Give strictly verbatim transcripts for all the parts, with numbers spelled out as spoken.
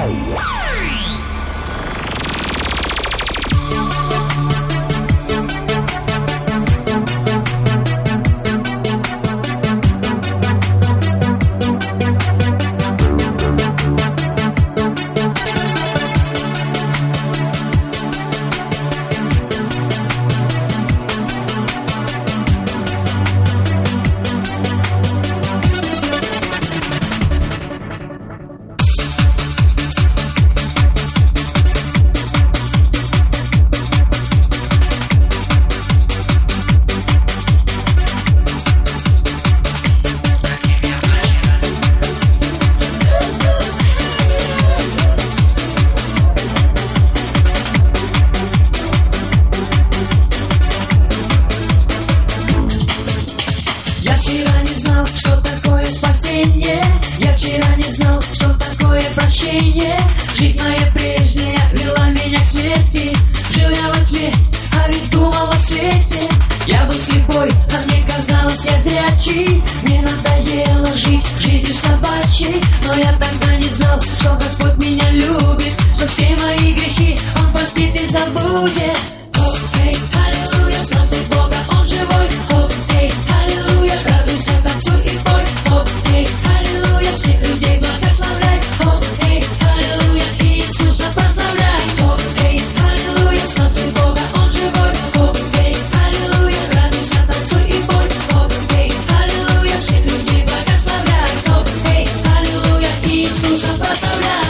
Я вчера не знал, что такое прощение. Жизнь моя прежняя вела меня к смерти. Жил я во тьме, а ведь думал о свете. Я был слепой, а мне казалось, я зрячий. Мне надоело жить жизнью собачьей. Но я тогда не знал, что Господь меня любит, что все мои грехи Он простит и забудет. О, эй, аллилуйя, славьте Бога, Он живой. О, эй, аллилуйя, радуйся, танцуй и пой. О, эй, аллилуйя, всех людей благословляй. О, эй, аллилуйя, Иисуса прославляй. О, эй, аллилуйя, славьте Бога, Он живой. О, эй, аллилуйя, радуйся, танцуй и пой. О, эй, аллилуйя, всех людей благословляй. О, эй, аллилуйя, Иисуса прославляй.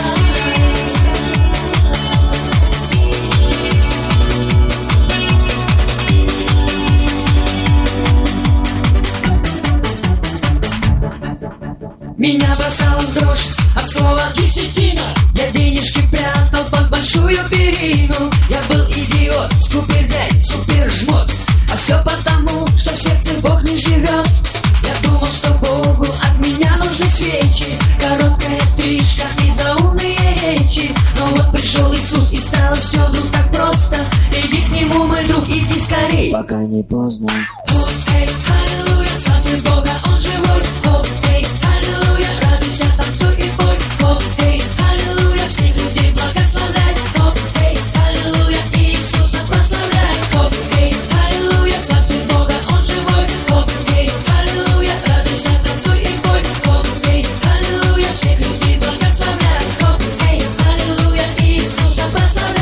Меня бросало в дрожь от слова десятина. Я денежки прятал под большую перину. Я был идиот, скупердяй, супержмот. А все потому, что в сердце Бог не живет. Я думал, что Богу от меня нужны свечи, короткая стрижка и заумные речи. Но вот пришел Иисус, и стало все вдруг так просто. Иди к Нему, мой друг, иди скорей, пока не поздно. О, эй, аллилуйя, славьте Бога, Он живой. О, эй, аллилуйя, радуйся, танцуй и пой. О, эй, аллилуйя, всех людей благословляй. О, эй, аллилуйя, Иисуса прославляй. О, эй, аллилуйя, славьте Бога, Он живой. О, эй, аллилуйя, радуйся, танцуй и пой. О, эй, аллилуйя, всех людей благословляй. О, эй, аллилуйя, Иисуса прославляй.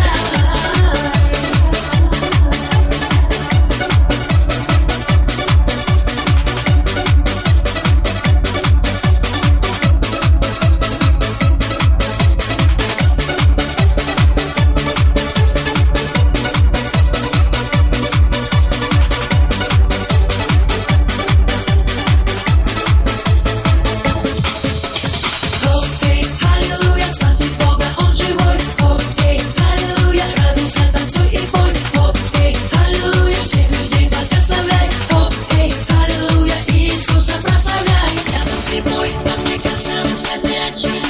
Слепой, а мне казалось, я зрячий.